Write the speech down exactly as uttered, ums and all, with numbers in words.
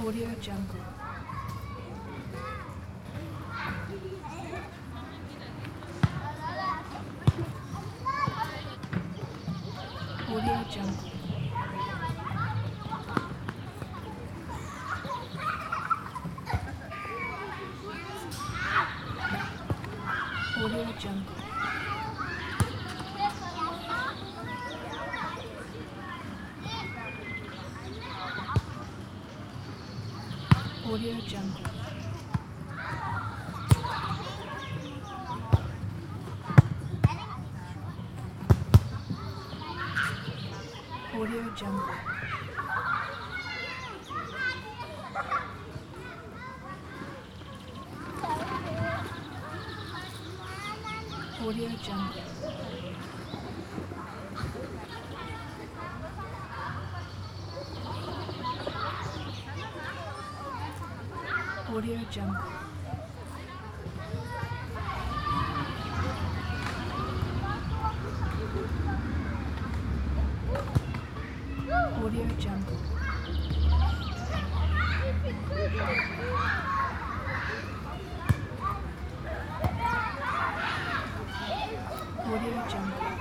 Audio Jungle. Audio Jungle. Audio Jungle. Audio Jungle. Audio Jungle. Audio Jungle. Audio Jungle. Audio Jungle. Audio Jungle.